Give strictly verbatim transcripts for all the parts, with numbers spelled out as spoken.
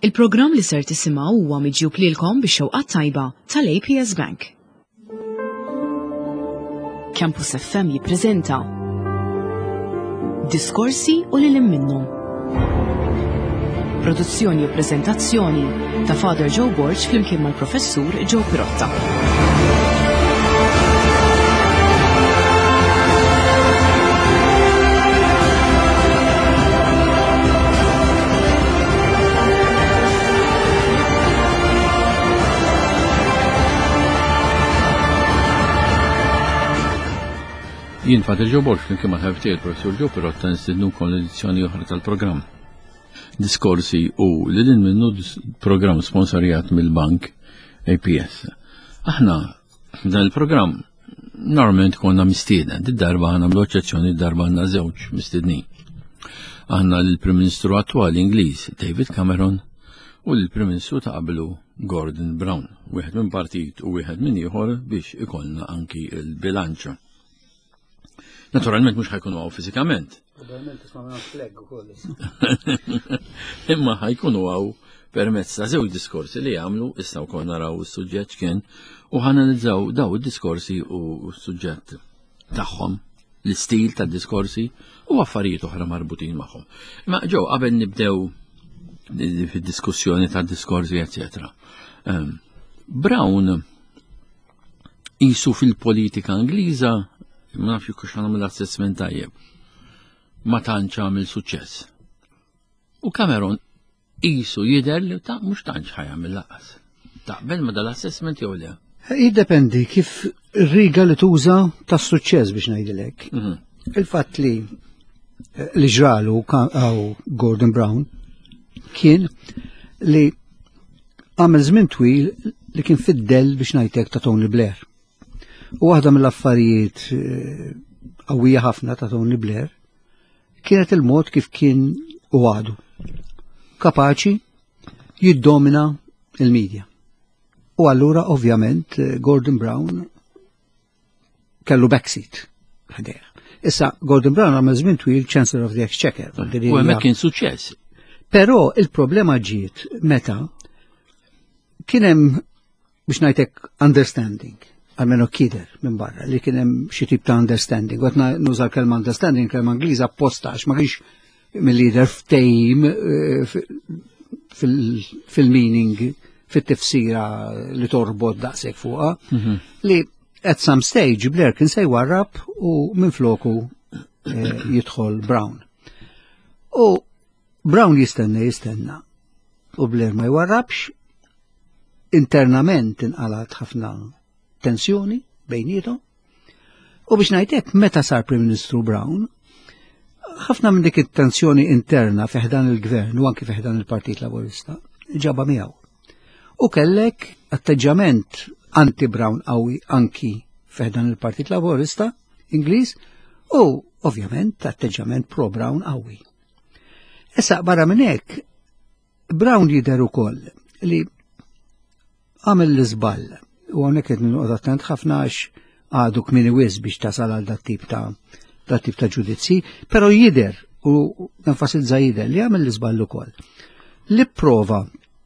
Il-programm li ser tisimgħu huwa miġjub lilkom bix-xewqat tajba tal-A P S Bank. Campus F M jippreżenta Diskorsi u lilin minnhom. Produzzjoni u preżentazzjoni ta' Father Joe Borg flimkien mal-Professur Joe Pirotta. Jien Father Joe Borg flimkien mal-ħabtiet Professur Joe Pirotta nistidnukom l-edizzjoni oħra tal-programm. Diskorsi u lilin minnu programm sponsorijat mill-bank A P S. Aħna dan il-programm normalment konna mistieden, id-darba ħana blu eċċezzjoni id-darba għandna żewġ mistiednin. Aħna l-Prim Ministru attwali Ingliż David Cameron u l-Prim Ministru ta' qablu Gordon Brown, wieħed minn partit u wieħed minn ieħor biex ikollna anki il-bilanċ. Naturalment mhux ħajkunu għaw fiżikament. Imma ħajkunu għaw permezz ta' żewġ diskorsi li jagħmlu issa wkoll naraw is-suġġett kien u ħanalizzaw daw id-diskorsi u s-suġġett tagħhom, l-istil tad-diskorsi u affarijiet oħra marbutin magħhom. Imma ġew qabel nibdew fid-diskussjoni tad-diskorsi eċetera. Brown qisu fil-politika Ingliża ma nafx jekk għamel assessment tajjeb. Ma tantx għamel suċċess. U Cameron qisu jidher li ta' mhux tantx ħajjagħmel laqas. Taqbel ma dal-assessment jew le? Jiddependi kif ir-riga li tuża tas-suċċess biex ngħidilek. Il-fatt li li ġralu għaw Gordon Brown kien li għamel żmien twil li kien fiddel biex ngħidlek ta' Tony Blair. U waħda mill-affarijiet qawwija ħafna ta' Tony Blair kienet il-mod kif kien u għadu kapaċi jiddomina il-medja. U allura ovvjament Gordon Brown kellu backseat ħadeħ. Issa Gordon Brown għamel żmien twil Chancellor of the Exchequer. U hemmhekk kien suċċess. Però il-problema ġiet meta kien hemm biex ngħidlek understanding. Għalmenu kider minn barra li kien hemm xi tip ta' understanding. Għatna nuża l-kelma understanding, kelma Ingliża apposta għax ma kienx mill-lider ftehim fil-meaning, fit-tifsira li torbod daqshekk fuqha, li at some stage Blair kien se jwarrab u minfloku jidħol Brown. U Brown jistenna jistenna u Blair ma jwarrabx, internament inqalat ħafna tensjoni bejnietom. U biex ngħidlek meta sar Prim Ministru Brown, ħafna minn dik it-tensjoni interna fiħdan il-Gvern u anki fiħdan il-Partit Laburista ġaba miegħu. U kellek atteġġament anti-Brown qawwi anki fiħdan il-Partit Laburista Ingliż u ovvjament atteġġament pro-Brown qawwi. Issa barra minn hekk Brown jidher ukoll li għamel l-iżball. U għonek qed ninqod attent ħafna għax għadu kmini wis biex tasal għal dat tip ta' dat tip ta' ġudizzi, però jidher u nenfasizza jidher li għamel l-iżball ukoll. Li prova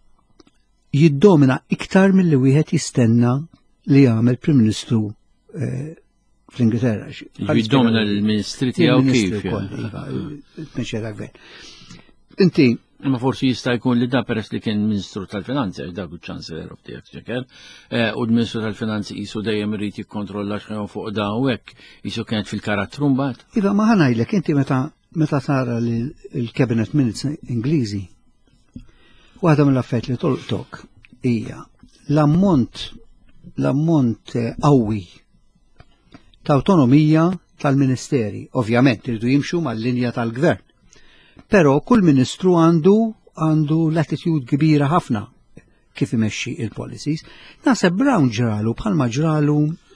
jiddomina iktar milli wieħed jistenna li jagħmel Prim Ministru fl-Ingilterra. Jiddomina l-Ministri tiegħu kif. Il-Tmexxija Gvern. Inti Ma forsi jista' jkun li da peress li kien Ministru tal-Finanzi, għax dak il-Chancellor of the Exchequer, u l-Ministru tal-Finanzi qisu dejjem irid jikkontrolla x'hemm fuq da u hekk qisu kienet fil-karattru mbagħad. Iva ma ħanajlek inti meta meta tara li l-Cabinet Minutes Ingliżi waħda mill-affarijiet li tolqtok hija l-ammont l-ammont qawwi ta' awtonomija tal-Ministeri. Ovvjament irridu jimxu mal-linja tal-Gvern. Però kull ministru għandu għandu l-attitude kbira ħafna kif imexxi il-policies. Naħseb Brown ġralu bħalma ġralu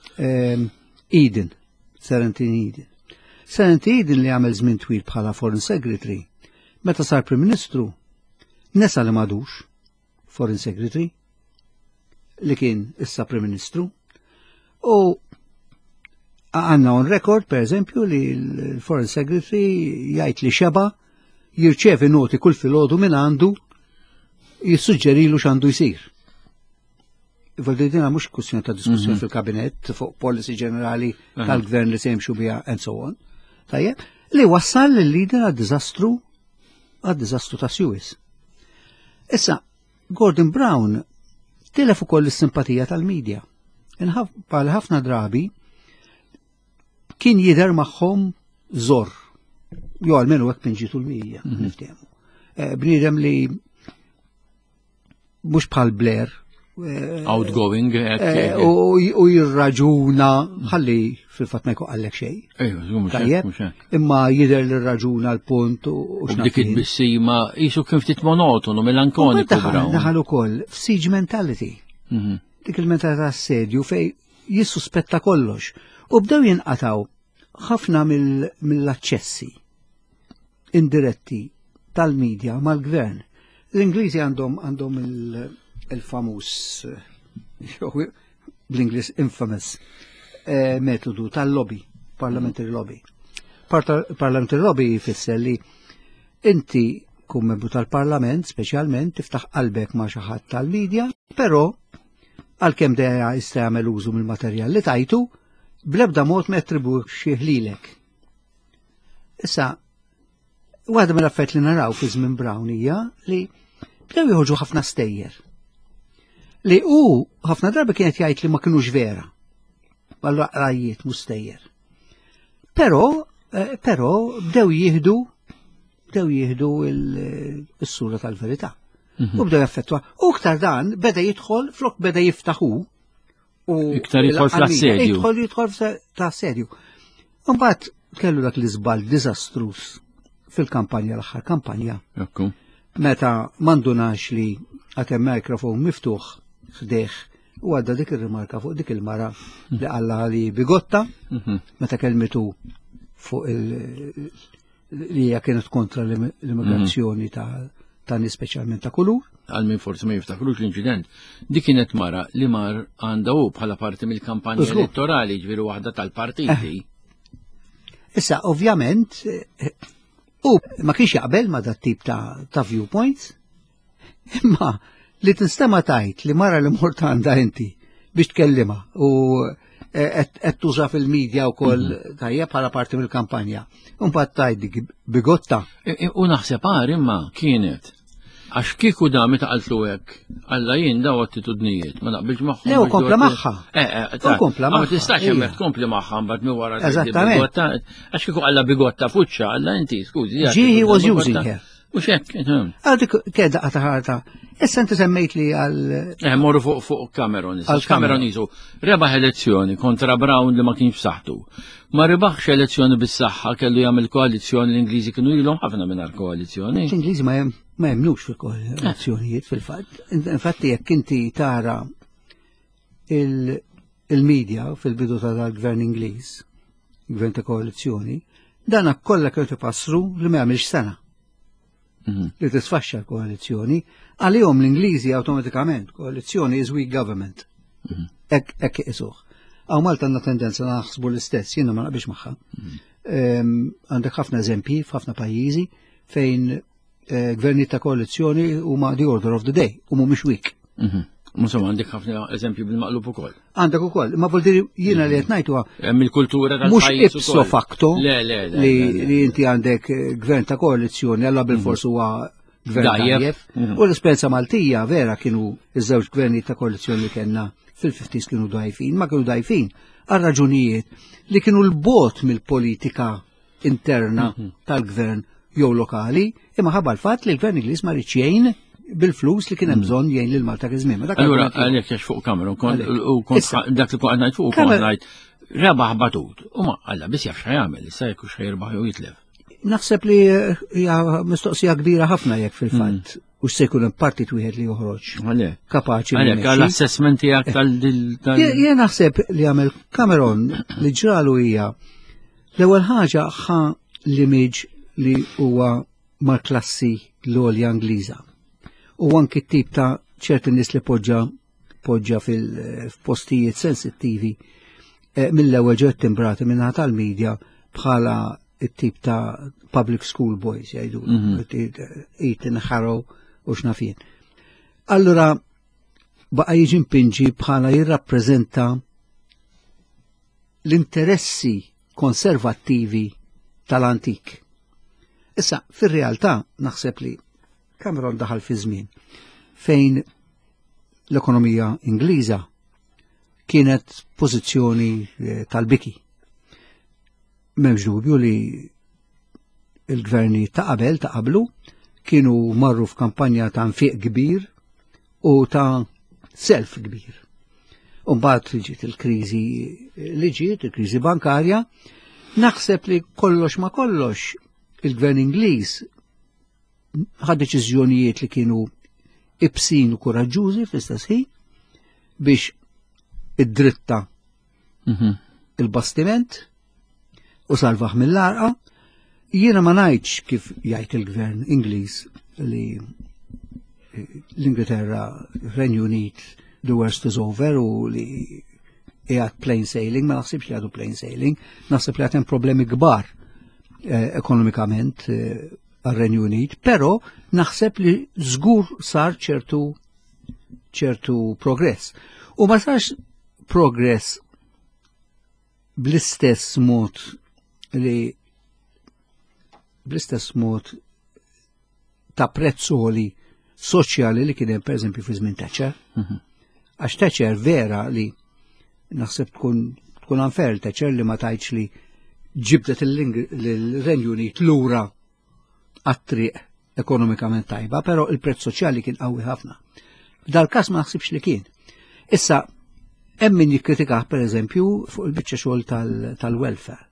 Eden, Serentin Eden. Serentin Eden li għamel żmien twil bħala Foreign Secretary, meta sar Prim Ministru, nesa li madux Foreign Secretary li kien issa Prim Ministru. U għanna on record, per eżempju, li l-Foreign Secretary jgħid li xeba jirċevi noti kull filgħodu minn għandu jissuġġerilu x'għandu jsir. Valdidina mhux kwestjoni ta' diskussjoni Mhm. fil-kabinet fuq policy ġenerali tal-gvern li se jimxu biha and so on. Tajjeb, li wassal lill-lider għad-diżastru għad-diżastru ta' Suez. Issa, Gordon Brown tilef ukoll is-simpatija tal-medja. Bħal ħafna drabi kien jidher magħhom żor. Jo għalmenu hekk minn ġitu l-medja, niftehmu. Bniedem li mhux bħal Blair. Outgoing. U jirraġuna, ħalli fil-fatt ma jkun għallek xejn. Tajjeb, imma jidher li rraġuna l-punt u dik il-bissima jisu kien ftit monotonu, melankoniku. Daħal ukoll f'siege mentality. Dik il-mentalità assedju fej jissuspetta kollox. U bdew jinqataw ħafna mill-aċċessi indiretti tal-medja mal-gvern. L-Ingliżi għandhom għandhom il-famus bl-Inglis infamous metodu tal-lobby, parliamentary lobby. Parliamentary lobby jfisser li inti kum membru tal-parlament, speċjalment tiftaħ qalbek ma' xi ħadd tal-medja, però għalkemm dejja jista' jagħmel użu mill-materjal li tajtu, bl-ebda mod ma jattribuxxih lilek. Issa, waħda mill-affett li naraw fi żmien Brown hija li bdew joħorġu ħafna stejjer. Li hu ħafna drabi kienet jgħid li ma kinux vera. Għallu rajjiet mustejjer. Però, però bdew jieħdu bdew jieħdu il-sura tal-verità. U bdew jaffettwa. U iktar dan beda jidħol flok beda jiftaħu. U iktar jidħol fl-assedju. Jidħol jidħol fl-assedju. Mbagħad kellu dak li żball diżastruż fil-kampanja l-aħħar kampanja. Meta mandunax li għatem mikrofon miftuħ f'deħ u għadda dik il-rimarka fuq dik il-mara li għalla li bigotta, meta kelmitu fuq li hija kienet kontra l-immigrazzjoni ta' nies speċjalment ta' kulur. Għal min forsi ma jiftakrux l-inċident. Dik kienet mara li mar għandha hu bħala parti mill-kampanja elettorali ġifieri waħda tal-partiti. Issa, ovvjament, u ma kienx jaqbel ma dat tip ta', ta viewpoints, imma li tinstema tajt li mara li mort għandha inti biex tkellima u qed tuża fil-medja wkoll tajjeb bħala parti mill-kampanja. Imbagħad tajt dik bigotta. U naħseb għar imma kienet għax kieku dami taqaltlu hekk alla jien daw attitudnijiet ma naqbilx magħhom. Le u kompla magħha. Eh, kompla magħha. Ma tistax hemmhekk tkompli magħha mbagħad minn wara bigotta. Għax kieku alla bigotta fuċċa alla inti skużi. He was using her. U xek, għadik keda għataħarta. Issa inti semmejt li għal. Eh, morru fuq fuq Cameron. Cameron jisu rebaħ elezzjoni kontra Brown li ma kienx b'saħħtu. Ma rebaħx elezzjoni bis-saħħa kellu jagħmel koalizzjoni l-Ingliżi kienu ilhom ħafna minn koalizzjoni. L-Ingliżi ma jemnux fil-koalizzjonijiet fil-fatt. Infatti jekk inti tara il-medja fil-bidu tal-gvern Ingliż, gvern ta' koalizzjoni, dana kollha kienu tipassru li ma jagħmilx sena. Li tisfaxxa l-koalizzjoni, għalihom l-Ingliżi awtomatikament koalizzjoni is weak government. Ekk isuh. Għaw Malta għandna tendenza naħsbu l-istess, jiena ma naqbix magħha. Għandek ħafna eżempji f'ħafna pajjiżi fejn gvernijiet ta' koalizzjoni huma the order of the day, u mhumiex weak. Insomma, għandek ħafna eżempji bil-maqlub ukoll. Għandek ukoll, ma vuol dire jiena li qed ngħidu hemm il-kultura tal-pajjiż mhux ipso facto le le li inti għandek gvern ta' koalizzjoni alla bil-fors huwa gvern tajjeb. U l-esperjenza Maltija vera kienu iż-żewġ gvernijiet ta' koalizzjoni li kellna fil-fifties kienu dajfin, ma kienu dajfin għal raġunijiet li kienu l-bot mill-politika interna tal-gvern jew lokali, imma ħabba l-fatt li l-gvern Ingliż ma rridx jgħin bil-flus li kien hemm bżonn jgħin lil Malta kizmiem. Allura għalhekk jax fuq Cameron u dak li kont ngħid fuq kont ngħid rebaħ batut. U ma alla biss jaf x'jagħmel, issa jekk x'jirbaħ jew jitlef. Naħseb li hija mistoqsija kbira ħafna jekk fil-fatt u se jkun hemm partit wieħed li joħroġ. Kapaċi. Għalhekk għall-assessment tiegħek tal Jien naħseb li għamel Cameron li ġralu hija l-ewwel ħaġa ħa l-image li huwa mal-klassi l-għolja Ingliża. U anki t-tip ta' ċerti nies li poġġa poġġa fil-postijiet sensittivi mill-ewwel ġew timbrati minna tal-medja bħala it-tip ta' public school boys jgħidu, Ethan Harrow u x'nafien. Allura baqa' jiġi mpinġi bħala jirrappreżenta l-interessi konservattivi tal-antik. Issa, fir-realtà naħseb li Cameron daħal fi żmien fejn l-ekonomija Ingliża kienet pożizzjoni tal-biki. M'hemmx dubju li il-gverni ta' qabel ta' qablu kienu marru f'kampanja ta' nfiq kbir u ta' self kbir. Umbagħad ġiet il-kriżi li ġiet, il-kriżi bankarja, naħseb li kollox ma kollox il-gvern Ingliż ħad deċiżjonijiet li kienu ibsin u kuraġġużi fl-istess ħin biex id-dritta il-bastiment u salvaħ mill-arqa. Jiena ma ngħidx kif jgħid il-gvern Ingliż li l-Ingilterra, Renju Unit, the worst is over u li qiegħed plain sailing, ma naħsibx li għadu plain sailing, naħseb li għatem problemi kbar eh, ekonomikament eh, għal-Renju Unit, pero naħseb li żgur sar ċertu ċertu progress. U ma sarx progress bl-istess mod li bl-istess mod ta' prezzoli soċjali li kien hemm pereżempju fi żmien Thatcher. Għax Thatcher vera li naħseb tkun tkun unfair Thatcher li ma tajtx li ġibdet il-Renju Unit lura għat-triq ekonomikament tajba, però il-prezz soċjali kien qawwi ħafna. Dal-każ ma naħsibx li kien. Issa hemm min jikkritikah pereżempju fuq il-biċċa xogħol tal-welfare.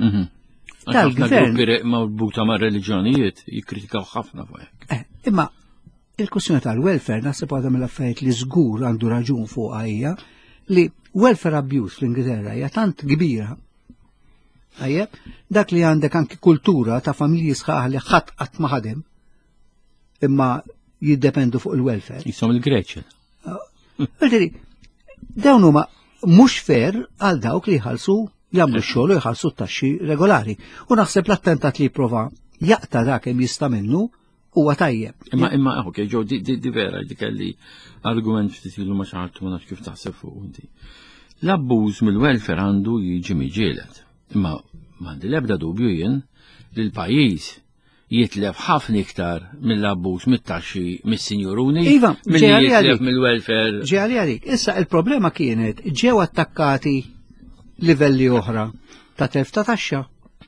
Tal-gvern mawbuta ma' reliġjonijiet jikkritikaw ħafna fuq hekk. Imma il-kwestjoni tal-welfare naħseb għadha mill-affarijiet li żgur għandu raġun fuqha hija li welfare abuse fl-Ingilterra hija tant kbira. Ajjeb, dak li għandek anki kultura ta' familji sħaħ li ħadd qatt ma ħadem imma jiddependu fuq il-welfare. Jisom il-Greċja. Għalteri, dawn huma mhux fair għal dawk li jħallsu jagħmlu x-xogħol u jħallsu t-taxxi regolari. U naħseb l-attentat li jipprova jaqta dak hemm jista' minnu huwa tajjeb. Imma imma ok, ġew di vera di kelli argument ftit ilu ma xaħartu ma nafx kif taħseb fuq inti. L-abbuż mill-welfare għandu jiġi miġieled. Imma m'għandi l-ebda dubju jien li l-pajjiż jitlef ħafna iktar mill-abbuż mit-taxxi mis-sinjuruni milli jitlef mill-welfare. Ġeali għalik, issa il-problema kienet ġew attakkati livelli oħra ta' telf ta' taxxa.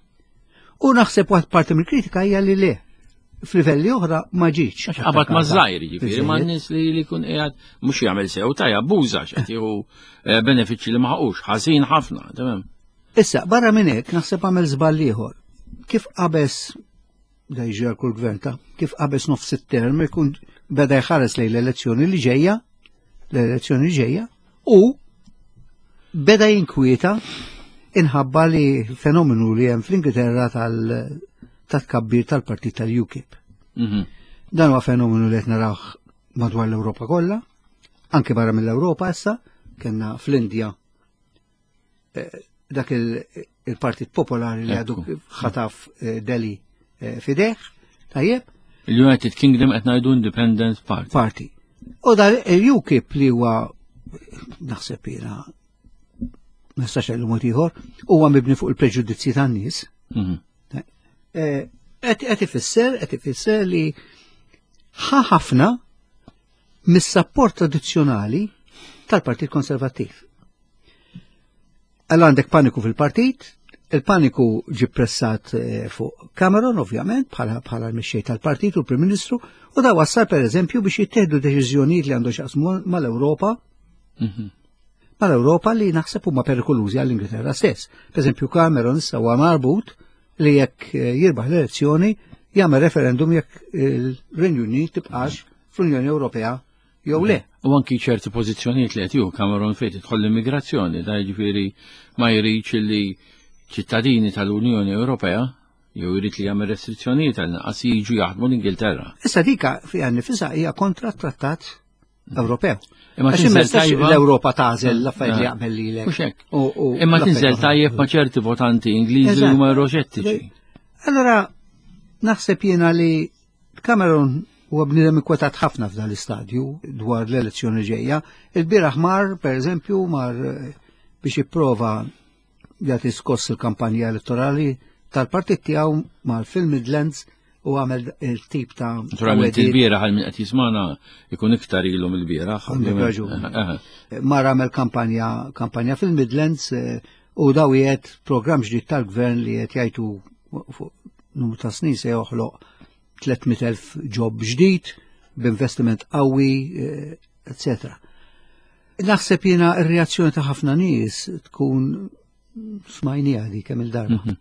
U naħseb waħd parti mill-kritika hija li le f'livelli oħra ma ġietx. Qabad ma' żgħir jiġifieri ma' nies li li jkun qiegħed mhux jagħmel sew ta' jabbuża x'qed jieħu benefiċċji li maħqux ħażin ħafna, tamam. Issa, barra minn hekk naħseb għamel żball ieħor. Kif qabes da jiġi kull gvern ta' kif qabes nofs it-term ikun beda jħares lejn l-elezzjoni li ġejja, l-elezzjoni li ġejja, u beda jinkwieta inħabba li fenomenu li hemm fl-Ingilterra tal-tkabbir tal-partit tal-U K I P. Dan huwa fenomenu li qed narawh madwar l-Ewropa kollha, anke barra mill-Ewropa issa, kellna fl-Indja dak il-Partit Popolari li għadu ħataf Delhi fideħ, tajjeb. Il-United Kingdom qed ngħidu Independence Party. Party. U da il-U K I P li huwa naħseb jiena nistax għallu mod ieħor, huwa mibni fuq il-preġudizzji tan-nies. Qed ifisser, qed ifisser li ħa ħafna mis-sapport tradizzjonali tal-Partit Konservattiv. Għal għandek paniku fil-partit, il-paniku ġi pressat fuq Cameron, ovvjament, bħala l-mexxej tal-partit u l-Prim Ministru, u da wassal per eżempju biex jittieħdu deċiżjonijiet li għandu xaqsmu mal-Ewropa, mal-Ewropa li naħseb huma perikolużi għall-Ingilterra stess. Per eżempju, Cameron issa huwa marbut li jekk jirbaħ l-elezzjoni jagħmel referendum jekk il-Renju Unit tibqax fl-Unjoni Ewropea jew le. U anki ċerti pożizzjonijiet li qed jieħu Cameron fejn tidħol l-immigrazzjoni, da jiġifieri ma jridx li ċittadini tal-Unjoni Ewropea jew jrid li jagħmel restrizzjonijiet għal naqas jiġu jaħdmu l-Ingilterra. Issa dika fiha nifisha hija kontra t-Trattat Ewropew. Imma tinżel tajba l-Ewropa tażel l-affarijiet li jaqbel lilek. Mhux hekk. Imma tinżel tajjeb ma' ċerti votanti Ingliżi huma roġettiċi. Allora naħseb jiena li Cameron u bnidem inkwetat ħafna f'dan l-istadju dwar l-elezzjoni ġejja. Il-bieraħ mar, per eżempju, mar biex jipprova jagħti skoss il-kampanja elettorali tal-partit tiegħu mal-Phil Midlands u għamel il-tip ta' naturalment il-bieraħ għal min qed jismana jkun iktar ilhom il-bieraħ. Mar għamel kampanja kampanja fil-Midlands u daw jgħid programm ġdid tal-gvern li qed jgħidu fuq numru ta' snin se joħloq tlietmien elf ġob ġdid b'investiment qawwi, et cetera. Naħseb jiena r-reazzjoni ta' ħafna nies tkun smajnija dik kemm il-darba.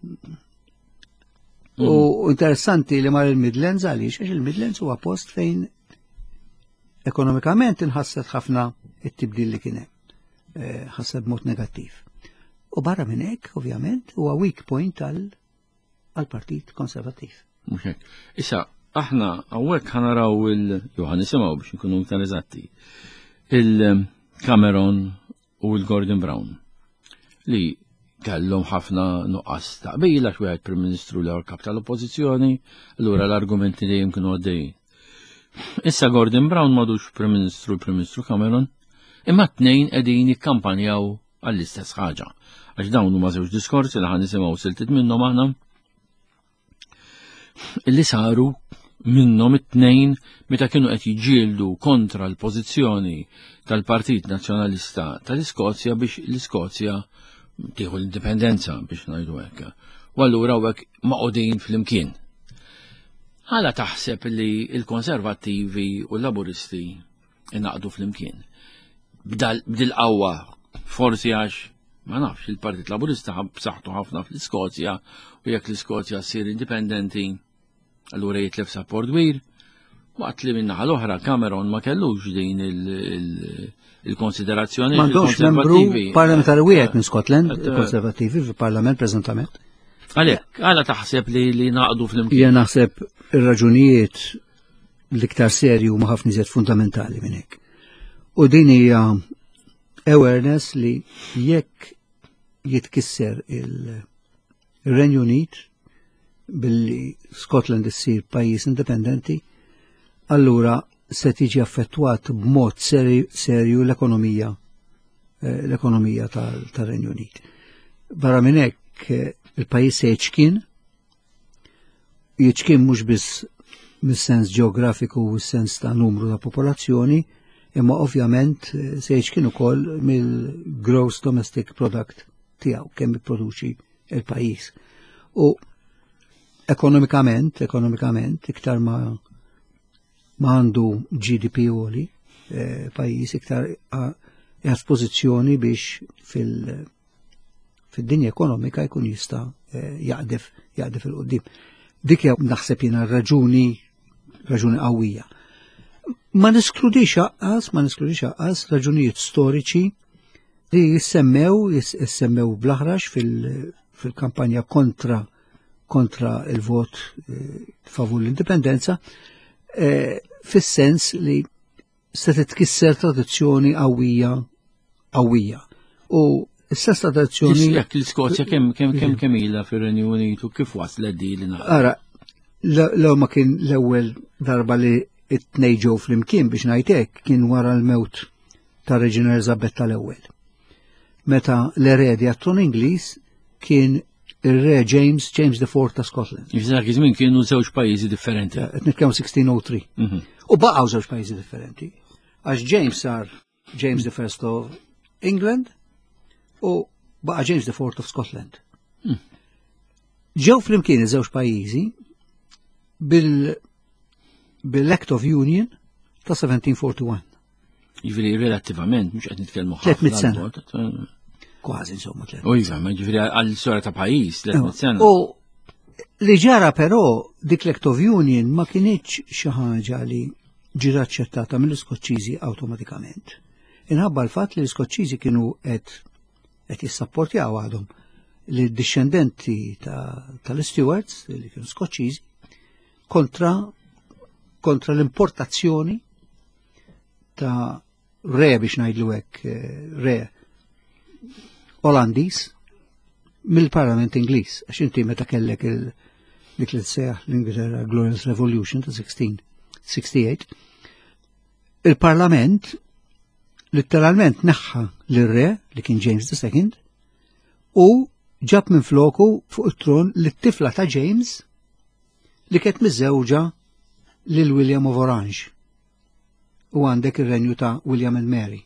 U interessanti li mar il-Midlands għaliex għax il-Midlands huwa post fejn ekonomikament inħasset ħafna it-tibdil li kien hemm, ħasseb mod negattiv. U barra minn hekk, ovvjament, huwa weak point għall-Partit Konservattiv. Issa, aħna hawnhekk ħanaraw il-jew ħanisimgħu biex nkunu iktar eżatti. Il-Cameron u l-Gordon Brown li kellhom ħafna nuqqas taqbil għax wieħed Prim Ministru li kap tal-Oppożizzjoni, allura l-argumenti dejjem kienu għaddejjin. Issa Gordon Brown m'għadux Prim Ministru Prim Ministru Cameron, imma t-tnejn qegħdin jikkampanjaw għall-istess ħaġa. Għax dawn huma żewġ diskorsi li ħanisimgħu siltit minnhom aħna illi saru minnhom it-tnejn meta kienu qed jiġġieldu kontra l-pożizzjoni tal-Partit Nazzjonalista tal-Iskozja biex l-Iskozja tieħu l-indipendenza biex ngħidu hekk. U allura hekk maqogħdin flimkien. Ħala taħseb li l-Konservattivi u l-Laburisti inaqdu flimkien. Bdil qawwa forsi għax ma nafx il-Partit Laburista b'saħħtu ħafna fl-Iskozja u jekk l-Iskozja ssir indipendenti allura jitlef support kbir, waqt li minnaħa l-oħra Cameron ma kellux din il-konsiderazzjoni. M'għandux membru parlamentari wieħed minn Scotland, il-Konservattivi fil-Parlament preżentament. Għalhekk, għala taħseb li li naqdu fl-imkien. Jien naħseb ir-raġunijiet l-iktar serju ma ħafna iżjed fundamentali minn hekk. U din hija awareness li jekk jitkisser il-Renju Unit billi Scotland issir pajjiż indipendenti, allura se tiġi affettwat b'mod serju l-ekonomija l-ekonomija tar-Renju Unit. Barra minn hekk il-pajjiż se jiċkien, jiċkien mhux biss mis-sens ġeografiku u s-sens ta' numru ta' popolazzjoni, imma ovvjament se jiċkien ukoll mill-gross domestic product tiegħu kemm jipproduċi il-pajjiż. U ekonomikament, ekonomikament, iktar ma ma għandu G D P għoli, eh, pajjiż iktar għas pożizzjoni biex fil- fid-dinja ekonomika jkun jista' eh, jaqdef jaqdef il-qoddim. Dik naħseb jiena raġuni raġuni qawwija. Ma niskludix aqqas, ma niskludix aqqas raġunijiet storiċi li jissemmew jissemmew blaħrax fil-kampanja kontra kontra il-vot favur l-indipendenza, fis-sens li se titkisser tradizzjoni qawwija qawwija. U s-sess tradizzjoni. Jekk l-Iskozja kemm kemm kemm kemm ilha fir-Renju Unitu kif waslet di li naqra. Ara, l ma kien l-ewwel darba li t-tnejn ġew flimkien biex ngħid hekk kien wara l-mewt ta' Reġina Elisabetta l-ewwel. Meta l-eredja tron Ingliż kien ir-re James, James the fourth ta' Scotland. Dak iż-żmien kienu żewġ pajjiżi differenti. Qed nitkellmu sixteen oh three. U baqgħu żewġ pajjiżi differenti. Għax James sar James the first of England u baqa' James the fourth of Scotland. Ġew flimkien iż-żewġ pajjiżi bil bil-Act of Union ta' seventeen forty-one. Jiġifieri relattivament mhux qed nitkellmu ħafna sena. Kważi insomma tliet. U iva, ma ġifieri għall-istorja ta' pajjiż tliet sena. U li ġara però dik l-Act of Union ma kienitx xi ħaġa li ġiet aċċettata mill-Iskoċċiżi awtomatikament. Inħabba l-fatt li l-Iskoċċiżi kienu qed qed jissapportjaw għadhom li d-discendenti tal-Stewarts li kienu Skoċċiżi kontra kontra l-importazzjoni ta' re biex ngħidlu hekk re Olandiż mill-Parlament Ingliż, għax inti meta kellek dik li tseħħ l-Ingilterra Glorious Revolution ta' sixteen sixty-eight, il-Parlament letteralment neħħa l-re li kien James the Second u ġab minn floku fuq it-tron l-tifla ta' James li kienet miżewġa lil William of Orange u għandek ir-renju ta' William and Mary.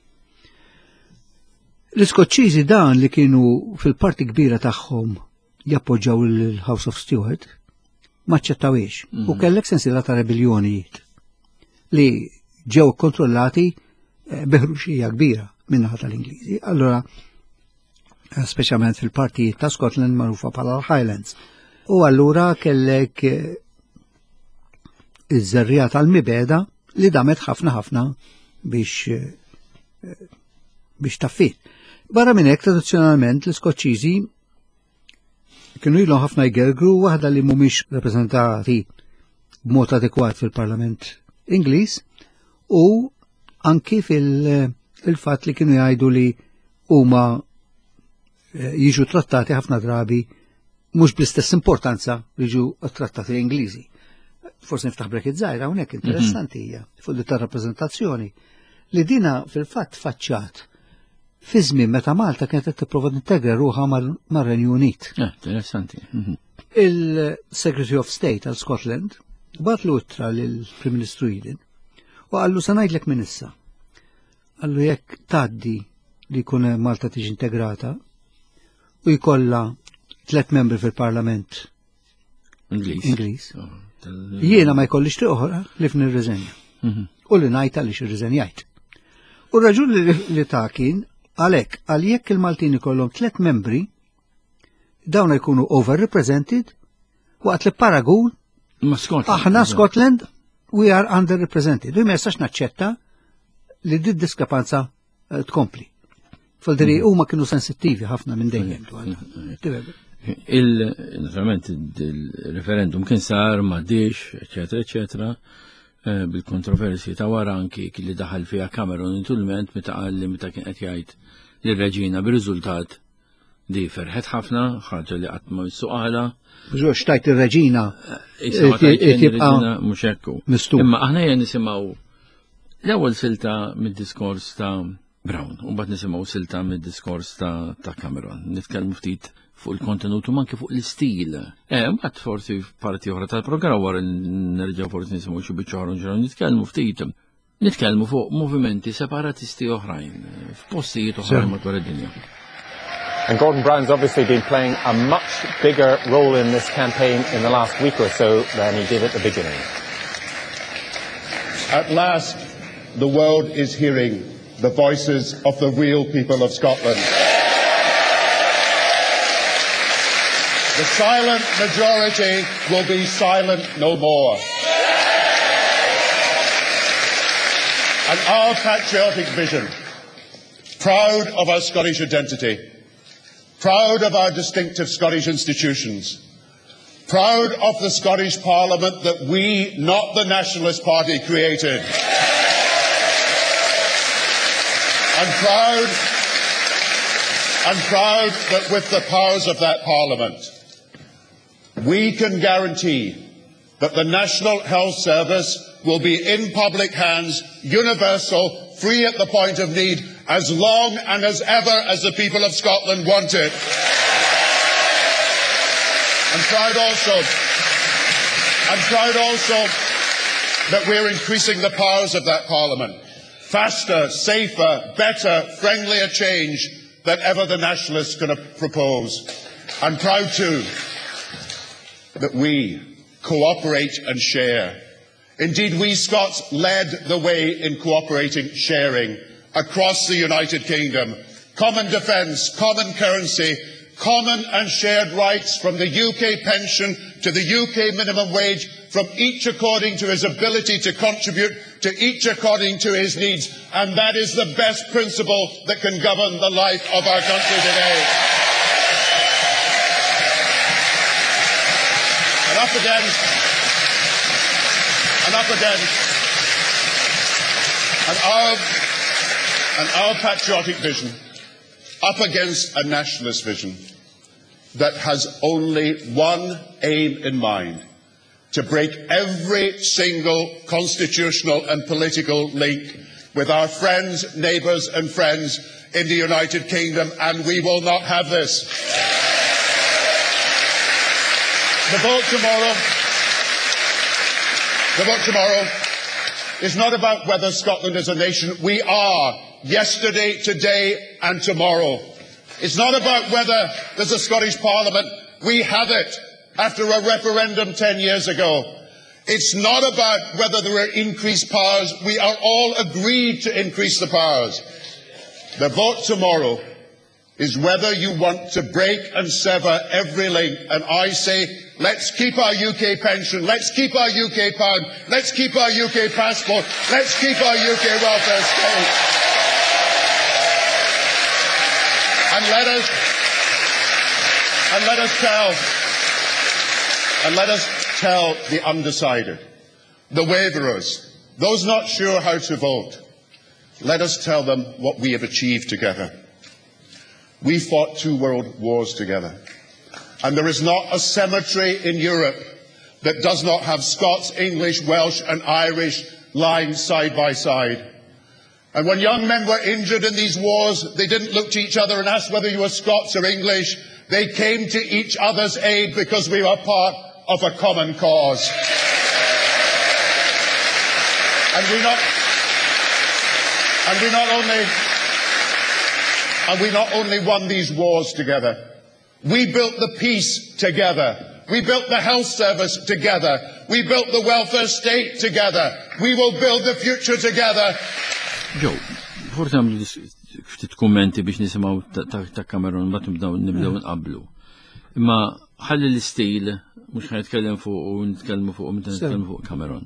L-Iskoċċiżi dan li kienu fil-parti kbira tagħhom jappoġġaw il-House of Stuart ma ċċettawiex mm -hmm. u kellek sensiela ta' rebellionijiet li ġew kontrollati beħruxija kbira minnaħa tal-Ingliżi. Allora, speċjalment fil-partijiet ta' Scotland magħrufa bħala Highlands. U allura kellek iż-żerrija tal-mibeda li damet ħafna ħafna biex biex taffit. Barra minn hekk tradizzjonalment l-Iskoċċiżi kienu ilhom ħafna jgergru waħda li mhumiex rappreżentati b'mod adekwat fil-Parlament Ingliż u anki fil-fatt li kienu jgħidu li huma jiġu trattati ħafna drabi mhux bl-istess importanza li jiġu trattati l-Ingliżi. Forsi niftaħ breket żgħira hawnhekk interessanti hija fuq li tar-rappreżentazzjoni li dina fil-fatt faċċat fi żmien meta Malta kienet qed tipprova tintegra ruħha mar-Renju Unit. Interessanti. Il-Secretary of State għal Scotland batlu ittra lill-Prim Ministru Eden u għallu sa ngħidlek minn issa. Għallu jekk tgħaddi li jkun Malta tiġi integrata u jkollha tliet membri fil-Parlament Ingliż. Jiena ma jkollix triq oħra li f'nirriżenja. U li ngħid għaliex irriżenjajt. U r-raġun li ta' kien għalhekk għal jekk il-Maltin ikollhom tliet membri dawn jkunu overrepresented waqt li paragun aħna Scotland we are underrepresented. U ma jistax naċċetta li di diskrepanza tkompli. Fil-diri huma kienu sensittivi ħafna minn dejjem. Il-naturalment il-referendum kien sar ma' diex, eccetera, eccetera, bil-kontroversi ta' wara anki li daħal fija Cameron intulment meta qal li meta kien qed jgħid lir-reġina bir-riżultat di ferħet ħafna, ħaġa li qatt ma missuqala. Bżu xtajt ir-reġina tibqa' mhux hekk. Imma aħna jien nisimgħu l-ewwel silta mid-diskors ta' Brown u mbagħad nisimgħu silta mid-diskors ta' ta' Cameron. Nitkellmu ftit fuq il-kontenut u manki fuq l-istil. Eh, mbagħad forsi f'parti oħra tal-programm wara nerġgħu forsi nisimgħu xi biċċa oħra ġew nitkellmu ftit. Nitkellmu fuq movimenti separatisti oħrajn f'postijiet oħrajn madwar id-dinja. And Gordon Brown's obviously been playing a much bigger role in this campaign in the last week or so than he did at the beginning. At last, the world is hearing the voices of the real people of Scotland. The silent majority will be silent no more. And our patriotic vision, proud of our Scottish identity, proud of our distinctive Scottish institutions, proud of the Scottish Parliament that we, not the Nationalist Party, created, and proud, and proud that with the powers of that Parliament, we can guarantee that the National Health Service will be in public hands, universal, free at the point of need, as long and as ever as the people of Scotland want it. I'm proud also, I'm proud also that we're increasing the powers of that Parliament. Faster, safer, better, friendlier change than ever the Nationalists can propose. I'm proud too that we cooperate and share. Indeed, we Scots led the way in cooperating, sharing across the United Kingdom. Common defence, common currency, common and shared rights from the U K pension to the U K minimum wage, from each according to his ability to contribute, to each according to his needs. And that is the best principle that can govern the life of our country today. And up against, and up against, and our, and our patriotic vision, up against a nationalist vision that has only one aim in mind, to break every single constitutional and political link with our friends, neighbours and friends in the United Kingdom, and we will not have this. The vote tomorrow, the vote tomorrow is not about whether Scotland is a nation. We are, yesterday, today and tomorrow. It's not about whether there's a Scottish Parliament. We have it after a referendum ten years ago. It's not about whether there are increased powers. We are all agreed to increase the powers. The vote tomorrow is whether you want to break and sever every link. And I say, let's keep our U K pension, let's keep our U K pound, let's keep our U K passport, let's keep our U K welfare state. And let us, and let us tell, and let us tell the undecided, the waverers, those not sure how to vote, let us tell them what we have achieved together. We fought two world wars together. And there is not a cemetery in Europe that does not have Scots, English, Welsh and Irish lying side by side. And when young men were injured in these wars, they didn't look to each other and ask whether you were Scots or English. They came to each other's aid because we were part of a common cause. And we not, and we not only, and we not only won these wars together, we built the peace together. We built the health service together. We built the welfare state together. We will build the future together. Joe, forse għamlu ftit kummenti biex nisimaw ta' Cameron bat nibdew nqablu. Imma ħalli l-istil, mhux ħanitkellem fuq u nitkellmu fuq u meta nitkellmu fuq Cameron.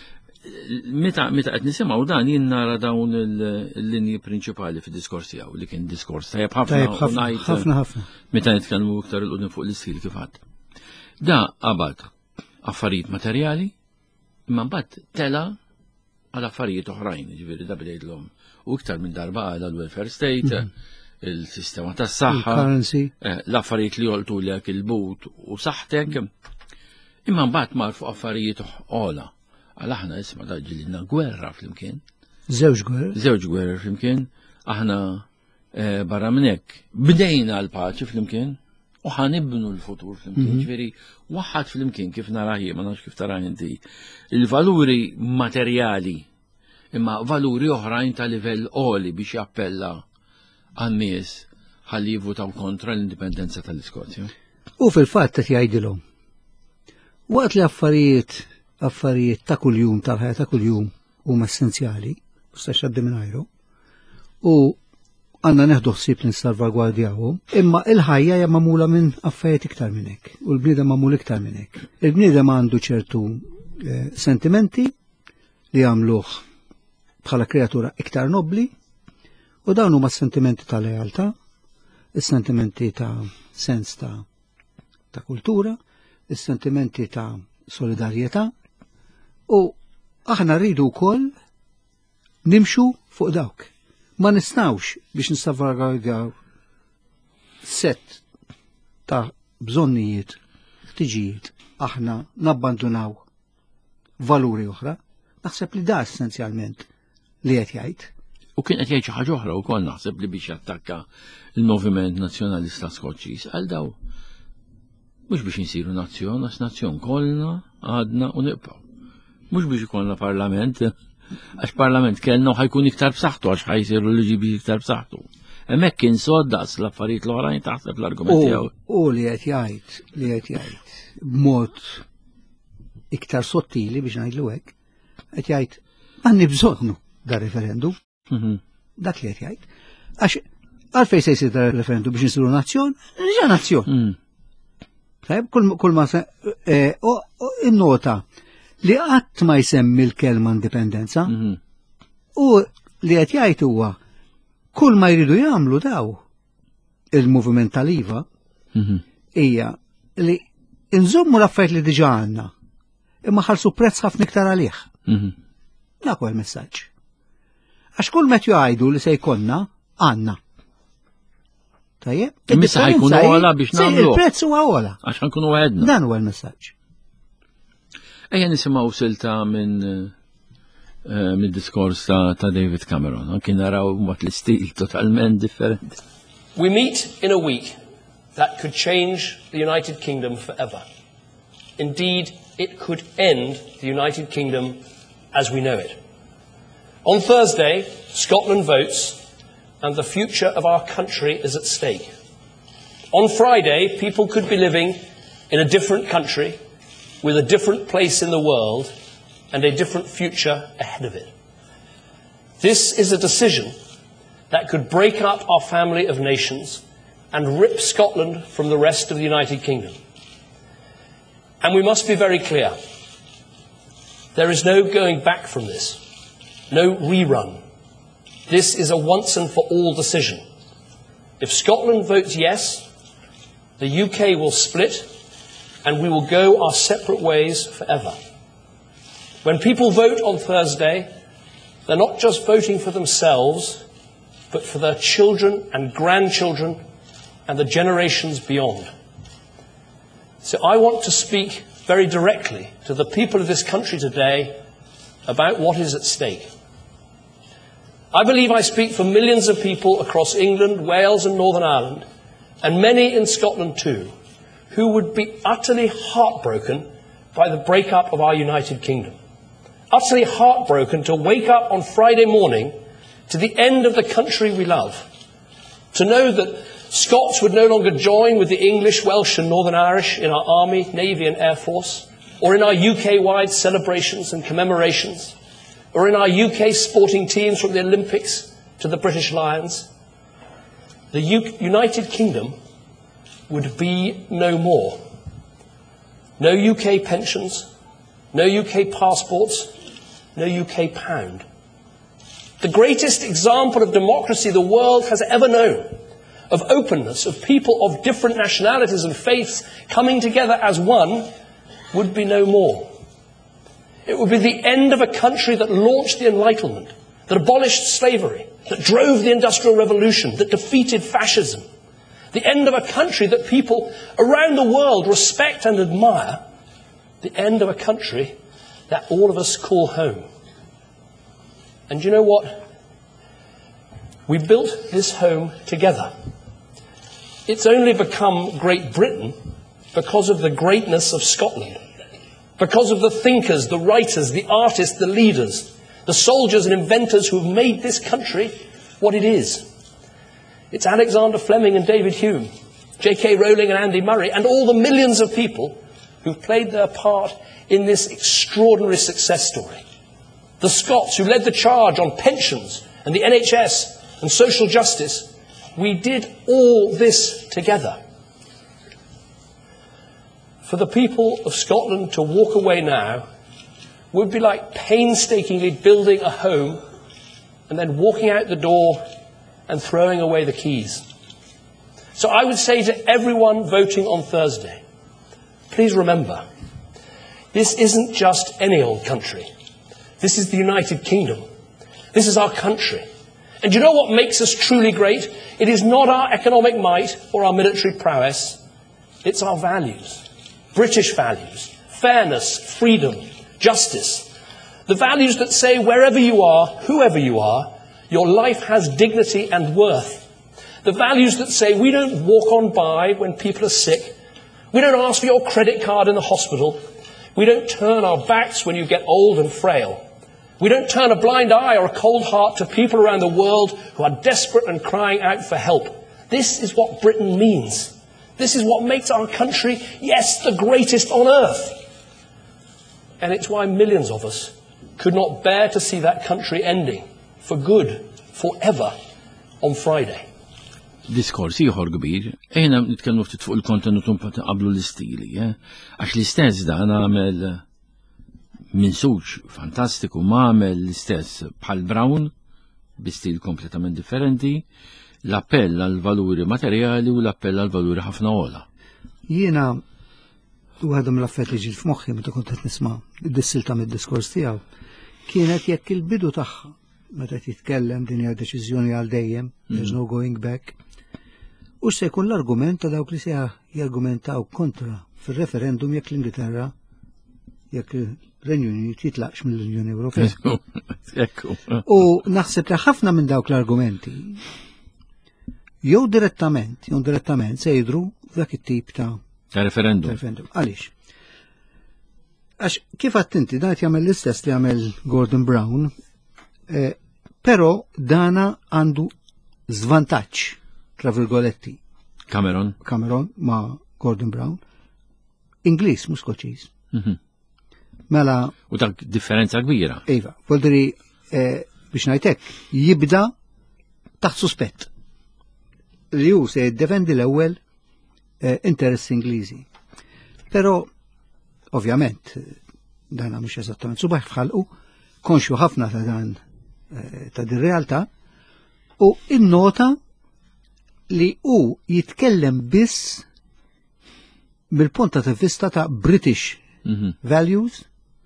Meta qed nisimgħu dan jien nara dawn il-linji prinċipali fid-diskors tiegħu li kien diskors tajjeb ħafna ħafna ħafna. Meta nitkellmu iktar il-qudiem fuq l-istil kif għad. Da qabad affarijiet materjali, imma mbagħad tela għal affarijiet oħrajn, ġifieri da bdejdlhom u iktar minn darba għal welfare state, il-sistema tas-saħħa, l-affarijiet li joltulek il-but u saħħtek, imma mbagħad mar fuq affarijiet oħra. Għal aħna isma' da ġilidna gwerra flimkien. Żewġ gwerra. Żewġ gwerra flimkien. Aħna barra minn hekk bdejna l-paċi flimkien u ħanibnu l-futur flimkien. Ġifieri waħħad flimkien kif narah jien, ma nafx kif tarah inti. Il-valuri materjali imma valuri oħrajn ta' livell għoli biex jappella għan-nies ħalli jivvutaw kontra l-indipendenza tal-Iskozja. U fil-fatt qed jgħidilhom. Waqt li affarijiet affarijiet ta' kuljum tal-ħajja ta' kuljum huma essenzjali, u stax għaddi minn ajru, u għandna neħdu ħsieb nissalvagwardjawhom, imma il-ħajja hija magħmula minn affarijiet iktar minn hekk, u l-bniedem magħmul iktar minn hekk. Il-bniedem għandu ċertu sentimenti li jagħmluh bħala kreatura iktar nobbli, u dawn huma s-sentimenti ta' lealtà, is-sentimenti ta' sens ta' ta' kultura, is-sentimenti ta' solidarjetà. U aħna rridu wkoll nimxu fuq dawk. Ma nistgħux biex nissalvagwardjaw set ta' bżonnijiet, ħtiġijiet, aħna nabbandunaw valuri oħra. Naħseb li da essenzjalment li qed jgħid. U kien qed jgħid xi ħaġa oħra wkoll naħseb li biex jattakka l-moviment nazzjonalista Skoċċiż għal daw. Mhux biex insiru nazzjon, għax nazzjon kollna għadna u nibqgħu. Mhux biex ikollna parlament, għax parlament kellna u ħajkun iktar b'saħħtu għax ħajsiru liġi biex iktar b'saħħtu. Hemmhekk kien soddaqs l-affarijiet l-oħrajn taħseb l-argument tiegħu. U li qed jgħid, li qed jgħid b'mod iktar sottili biex ngħidlu hekk, qed jgħid għandni bżonnu dar referendum. Dak li qed jgħid. Għax għalfejn se jsir dar referendum biex insiru nazzjon, ġa nazzjon. Kull ma innota li qatt ma jsemmi l-kelma indipendenza u li qed jgħid huwa kull ma jridu jagħmlu daw il-moviment tal-iva hija li inżommu l-affarijiet li diġà għandna imma ħallsu prezz ħafna iktar għalih. Dak huwa l-messaġġ. Għax kull meta jgħidu li se jkollna għandna. Tajjeb? Imissa ħajkun għola biex nagħmlu. Il-prezz huwa għola. Għax ħankunu għedna. Dan huwa l-messaġġ. Ejja nisimgħu silta minn minn diskors ta' ta' David Cameron, kien naraw mat l-istil totalment differenti. We meet in a week that could change the United Kingdom forever. Indeed, it could end the United Kingdom as we know it. On Thursday, Scotland votes, and the future of our country is at stake. On Friday, people could be living in a different country, with a different place in the world, and a different future ahead of it. This is a decision that could break up our family of nations and rip Scotland from the rest of the United Kingdom. And we must be very clear. There is no going back from this, no rerun. This is a once and for all decision. If Scotland votes yes, the U K will split and we will go our separate ways forever. When people vote on Thursday, they're not just voting for themselves, but for their children and grandchildren and the generations beyond. So I want to speak very directly to the people of this country today about what is at stake. I believe I speak for millions of people across England, Wales and Northern Ireland, and many in Scotland too, who would be utterly heartbroken by the breakup of our United Kingdom. Utterly heartbroken to wake up on Friday morning to the end of the country we love. To know that Scots would no longer join with the English, Welsh and Northern Irish in our Army, Navy and Air Force, or in our U K-wide celebrations and commemorations, or in our U K sporting teams from the Olympics to the British Lions. The U- United Kingdom would be no more. No U K pensions, no U K passports, no U K pound. The greatest example of democracy the world has ever known, of openness, of people of different nationalities and faiths coming together as one, would be no more. It would be the end of a country that launched the Enlightenment, that abolished slavery, that drove the Industrial Revolution, that defeated fascism. The end of a country that people around the world respect and admire. The end of a country that all of us call home. And you know what? We built this home together. It's only become Great Britain because of the greatness of Scotland, because of the thinkers, the writers, the artists, the leaders, the soldiers and inventors who have made this country what it is. It's Alexander Fleming and David Hume, J K Rowling and Andy Murray, and all the millions of people who've played their part in this extraordinary success story. The Scots who led the charge on pensions and the N H S and social justice. We did all this together. For the people of Scotland to walk away now would be like painstakingly building a home and then walking out the door and throwing away the keys. So I would say to everyone voting on Thursday, please remember, this isn't just any old country. This is the United Kingdom. This is our country. And you know what makes us truly great? It is not our economic might or our military prowess. It's our values. British values. Fairness, freedom, justice. The values that say wherever you are, whoever you are, your life has dignity and worth. The values that say we don't walk on by when people are sick. We don't ask for your credit card in the hospital. We don't turn our backs when you get old and frail. We don't turn a blind eye or a cold heart to people around the world who are desperate and crying out for help. This is what Britain means. This is what makes our country, yes, the greatest on earth. And it's why millions of us could not bear to see that country ending, for good, forever, on Friday. Diskors ieħor kbir, ejna nitkellmu ftit fuq il-kontenut un qablu l-istili, għax l-istess dan għamel minsuġ fantastiku ma għamel l-istess bħal Brown, bi-stil kompletament differenti, l-appell għal valuri materjali u l-appell għal valuri ħafna ola. Jiena u għadam l-affett li ġil f'moħħi meta kont qed nisma' id-dissilta mid-diskors tiegħu, kienet jekk il-bidu tagħha meta jitkellem din hija deċiżjoni għal dejjem, there's no going back. U se jkun l-argument ta' dawk li se jargumentaw kontra fir-referendum jekk l-Ingilterra jekk ir-Renju Unit jitlaqx mill-Unjoni Ewropea. Ekku. U naħseb li ħafna minn dawk l-argumenti jew direttament, jew direttament se jidru dak it-tip ta' Ta' referendum. referendum. Għaliex? Għax kif għattinti, dan jagħmel l-istess li jagħmel Gordon Brown, eh, però dana għandu żvantaġġ tra virgoletti. Cameron. Cameron ma' Gordon Brown, Ingliż mhux Skoċiż. Mhm. Mela, U dak differenza kbira. Iva, voldri eh, biex ngħidlek, jibda taħt suspett li hu se jiddefendi l-ewwel eh, interess Ingliżi. Però ovvjament dana mhux eżattament subaħ fħalqu, konxju ħafna ta' dan eh, ta' din realtà u innota li hu jitkellem biss mill-punta ta' vista ta' British Mhm. values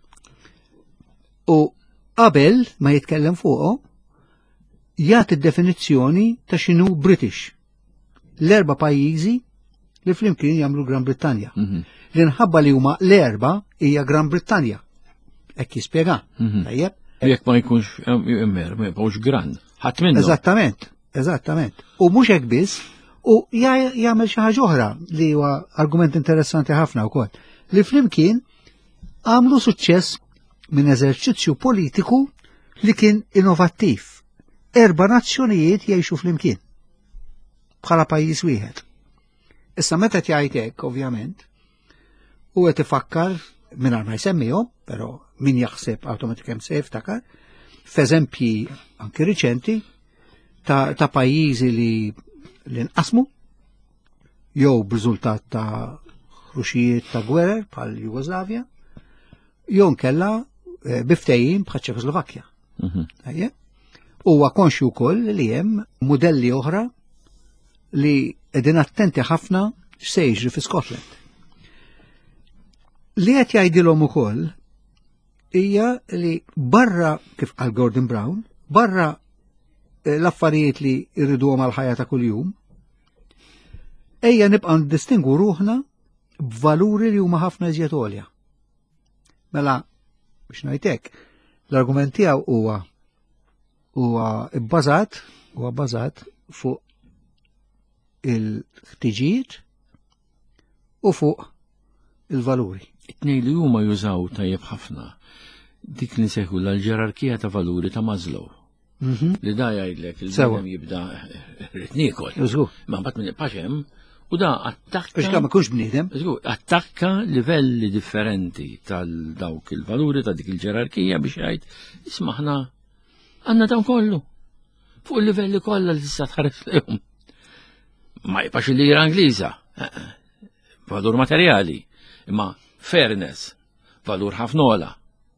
u qabel ma jitkellem fuqo jagħti d-definizzjoni ta' x'inhu British. L-erba' pajjiżi li flimkien jagħmlu Gran Brittanja. Mhm. Li nħabba li huma l-erba' hija Gran Brittanja. Hekk jispjega. Mhm. Tajjeb? Jekk ma jkunx emmer, ma jibqgħux gran. Ħadd minnu. Eżattament, eżattament. U mhux hekk biss, u ja- jagħmel xi ħaġa oħra li huwa argument interessanti ħafna wkoll. Li flimkien għamlu suċċess minn eżerċizzju politiku li kien innovattiv. Erba nazzjonijiet jgħixu flimkien bħala pajjiż wieħed. Issa meta jgħid hekk, ovvjament, u qed ifakkar mingħajr ma jsemmihom, però min jaħseb awtomatikament se jiftakar, f'eżempji anki riċenti ta', ta pajjiżi li li nqasmu jew b'riżultat ta' ħruxijiet ta' gwerer bħal Jugoslavja, jew nkella eh, biftejjin bħal Ċekoslovakkja. Mhm. Tajjeb? Huwa konxju wkoll li hemm modelli oħra li qegħdin attenti ħafna x'se jiġri fi Scotland. Li qed jgħidilhom ukoll hija li barra kif qal Gordon Brown, barra eh, l-affarijiet li jriduhom għal ħajja ta' kuljum, ejja nibqa' ndistingu ruħna b'valuri li huma ħafna iżjed għolja. Mela, biex ngħidlek, l-argument tiegħu huwa huwa bbażat huwa bbażat fuq il-ħtiġijiet u fuq il-valuri. It-tnej li huma jużaw tajjeb ħafna dik li seħu l-ġerarkija ta' valuri ta' Maslow. Li da jgħidlek Sewa. il-bnedem jibda rrid niekol. Żgur. Ma mbagħad minn paxem u da attakka Biex ma kunx bniedem. Żgur, attakka livelli differenti tal-dawk il-valuri ta' dik il-ġerarkija biex jgħid isma' aħna għandna dawn kollu. Fuq il-livelli kollha li tista' tħares lehom. Ma jibqax il-lira Angliża. Valur materjali, imma fairness, valur ħafnola.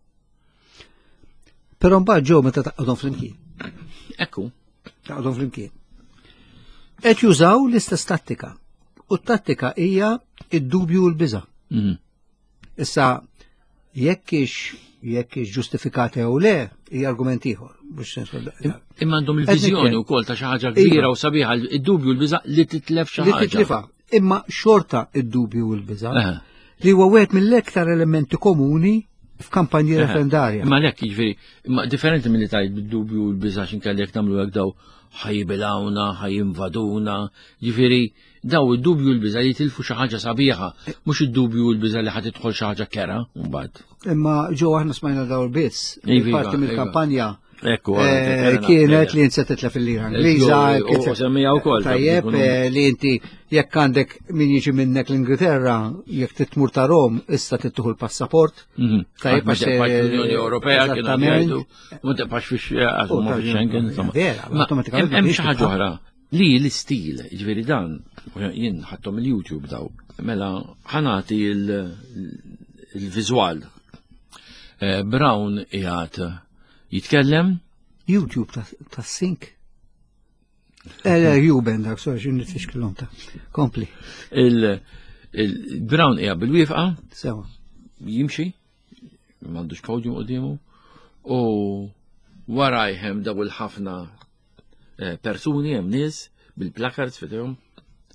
Però mbagħad ġew meta taqgħodhom flimkien. Ekku. Taqgħodhom flimkien. Qed jużaw l-istess tattika. U t-tattika hija id-dubju u l-biża'. Mhm. Issa jekk ix jekk ix ġustifikata jew le, hija argument ieħor. Imma għandhom il-viżjoni wkoll ta' xi ħaġa kbira u sabiħa id-dubju l-biża' li titlef xi Li ħaġa. titlifa. Imma xorta id-dubju u l-biża' Eħe. li huwa wieħed mill-iktar elementi komuni f'kampanji referendarja. Imma lek jiġifieri, imma differenti milli tajt bid-dubju u l-biża' x'inkellek jekk nagħmlu hekk daw ħajbilawna, ħajinvaduna, ġifieri daw id-dubju l-biża' li tilfu xi ħaġa sabiħa, mhux id-dubju l-biża' li ħad tidħol xi ħaġa kera mbagħad. Imma ġew aħna smajna daw il-bits. Iva, Parti iva. mill-kampanja Ekku. eh, kienet li inti titlef il-lira Ingliża. U semmija wkoll. Tajjeb eh, li inti jekk għandek min jiġi minnek l-Ingilterra, jekk titmur ta' Rom, issa tittuħu l-passaport. Tajjeb għax l-Unjoni Ewropea kienu eżattament. jgħidu, ma tibqax fix għazmu fix Schengen, insomma. Vera, Ma automatikament hemm biex xi ħaġa oħra li l-istil, ġifieri dan, jien ħadthom il-YouTube daw, mela ħanati il-viżwal. Brown qiegħed jitkellem. YouTube ta' Sink. Eh, Juben dak, sorry, xun nitfix killom ta' kompli. Il-Brown qiegħed bil-wifqa, Sewa. jimxi, m'għandux podium qudiemu, u warajhem daw il-ħafna persuni hemm nies bil-placards fidejhom.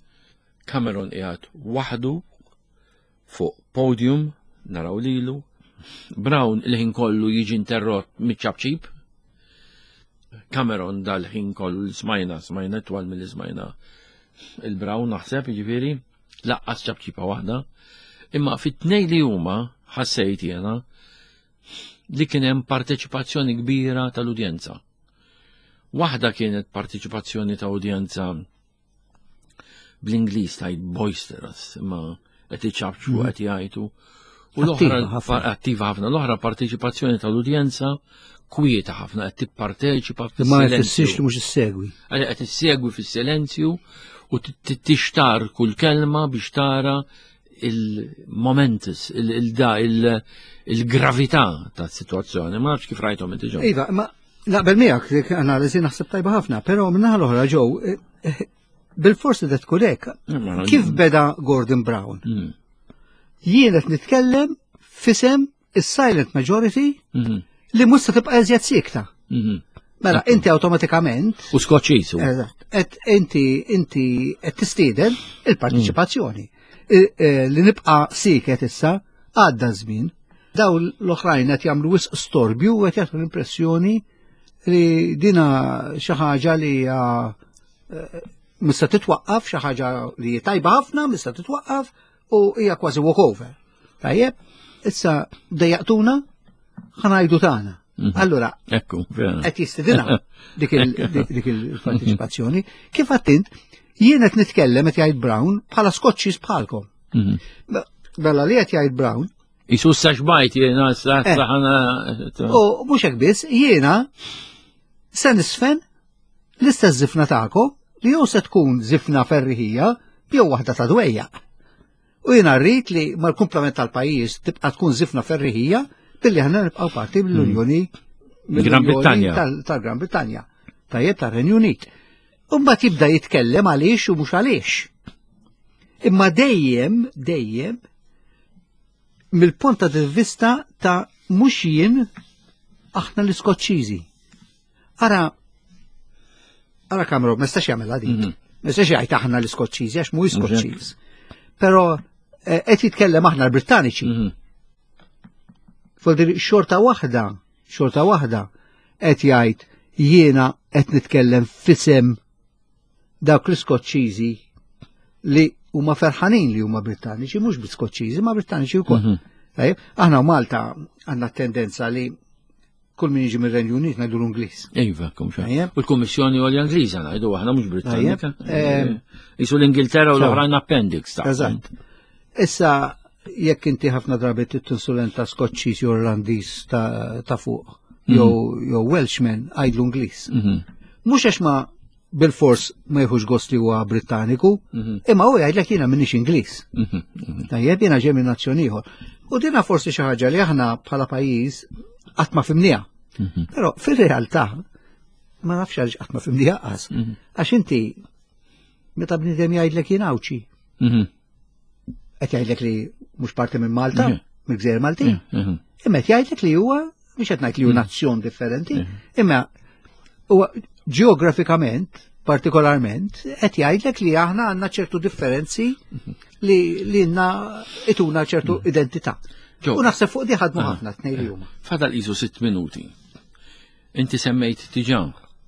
Cameron qiegħed waħdu fuq podium naraw lilu Brown il-ħin kollu jiġi interrott mit-ċabċib. Cameron dal-ħin kollu l-smajna, smajna twal mill-smajna. Il-Brown naħseb jiġifieri laqqas ċabċipa waħda. Imma fit-tnej li huma ħassejt jiena li kien hemm parteċipazzjoni kbira tal-udjenza. Waħda kienet parteċipazzjoni ta' udjenza bl-Ingliż tajt boisterous, imma qed iċabċu qed jgħidu. U l-oħra attiva ħafna, l-oħra parteċipazzjoni tal-udjenza kwieta ħafna qed tipparteċipa fis-silenzju. Ma jfissirx li mhux issegwi. Qed issegwi fis-silenzju u tixtar kull kelma biex tara il-momentus, il-gravità tas-sitwazzjoni. Ma nafx kif rajthom inti ġew. Iva, ma naqbel miegħek dik analiżi naħseb tajba ħafna, però minnaħa l-oħra ġew bil-forsi qed tkun hekk. Kif beda Gordon Brown? Jien qed nitkellem fisem is-silent majority li mhux se tibqa' eżjed sikta. Mela inti awtomatikament u skoċċisu. Eżatt, qed inti inti qed tistieden il-partiċipazzjoni. Li nibqa' siket issa għadda żmien, daw l-oħrajn qed jagħmlu wisq storbju u qed jagħtu l-impressjoni li dina xi ħaġa li mista titwaqqaf, xi ħaġa li tajba ħafna mista titwaqqaf u hija kważi walkover. Tajjeb, issa dejjaqtuna ħanajdu tagħna. Allura, qed jistidina dik il-partiċipazzjoni, kif għattint jien qed nitkellem qed jgħid Brown bħala skoċċis bħalkom. Bella li qed jgħid Brown. Isu saxbajt jiena saħana. U mhux hekk biss, jiena se nisfen l-istess żifna tagħkom li jew se tkun żifna ferriħija jew waħda ta' dwejjaq. U jiena rrid li mal-kumplament tal-pajjiż tibqa' tkun żifna ferriħija billi ħana nibqgħu parti mill-Unjoni tal-Gran Brittanja. Tajjeb tar-Renju Unit. U mbagħad jibda jitkellem għaliex u mhux għaliex. Imma dejjem dejjem mill-punt di vista ta' mhux jien aħna l-Iskoċċiżi. Ara ara Cameron ma stax jagħmilha dik. Ma stax jgħid aħna l-Iskoċċiżi għax mhu Skoċċiż. Però qed jitkellem aħna l-Brittaniċi. Fodri xorta waħda, xorta waħda qed jgħid jiena qed nitkellem fisem dawk l-Iskoċċiżi li huma ferħanin li huma Brittaniċi, mhux bl-Skoċċiżi, ma Brittaniċi wkoll. Aħna Malta għandna tendenza li kull min jiġi mir-Renju Unit ngħidu l-Ingliż. Iva, kum xa. U l-Kummissjoni għolja Ingliża ngħidu aħna mhux Britannika. Isu l-Ingilterra u l-oħrajn appendix ta'. Eżatt. Issa jekk inti ħafna drabi tinsulenta Skoċċiż jew Irlandiż ta' fuq jew Welshman għajdlu Ingliż. Mhux għax ma bil-fors ma jħux gost li huwa Brittaniku, imma hu jgħidlek jiena m'iniex Ingliż. Tajjeb jiena ġej minn nazzjon ieħor. U dina forsi xi ħaġa li aħna bħala pajjiż qatt ma fimniha. Però fir-realtà ma nafx għaliex qatt ma fimniha qas. Għax inti meta bniedem jgħidlek jien Awċi. Qed jgħidlek li mhux parti minn Malta, mill-Gżejjer Maltin. Imma qed jgħidlek li huwa mhux qed ngħid li hu nazzjon differenti, imma huwa ġeografikament, partikolarment, qed jgħidlek li aħna għandna ċertu differenzi li lilna ituna ċertu identità. U naħseb fuq di ħadmu ħafna tnejn li huma. Fadal qisu sitt minuti. Inti semmejt diġà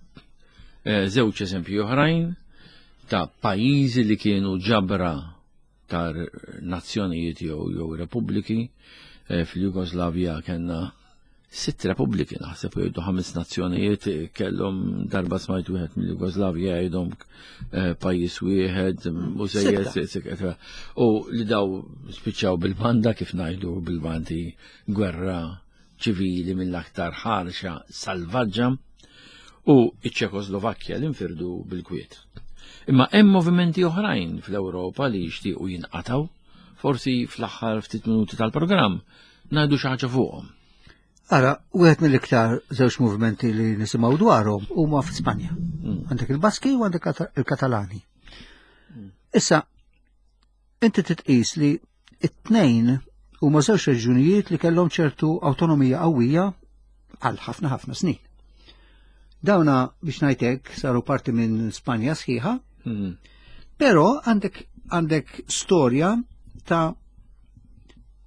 żewġ eżempji oħrajn ta' pajjiżi li kienu ġabra ta' nazzjonijiet jew repubbliki. Fil-Jugoslavja kellna sitt repubbliki naħseb u jgħidu ħames nazzjonijiet kellhom darba smajt wieħed mill-Jugoslavja jgħidhom pajjiż wieħed u sejjer u li daw spiċċaw bil-banda kif ngħidu bil-banti gwerra ċivili mill-aktar ħarxa salvaġġa u iċ-Ċekoslovakkja li nfirdu bil-Kwiet. Imma hemm movimenti oħrajn fl-Ewropa li jixtiequ jinqataw, forsi fl-aħħar ftit minuti tal-programm ngħidu xi ħaġa fuqhom. Ara, wieħed mill-iktar żewġ movimenti li nisimgħu dwarhom huma f'Spanja. Għandek il-Baski u għandek il-Katalani. Issa, inti titqis li t-tnejn huma żewġ reġjunijiet li kellhom ċertu awtonomija qawwija għal ħafna ħafna snin. Dawna biex ngħidlek saru parti minn Spanja sħiħa, però għandek għandek storja ta'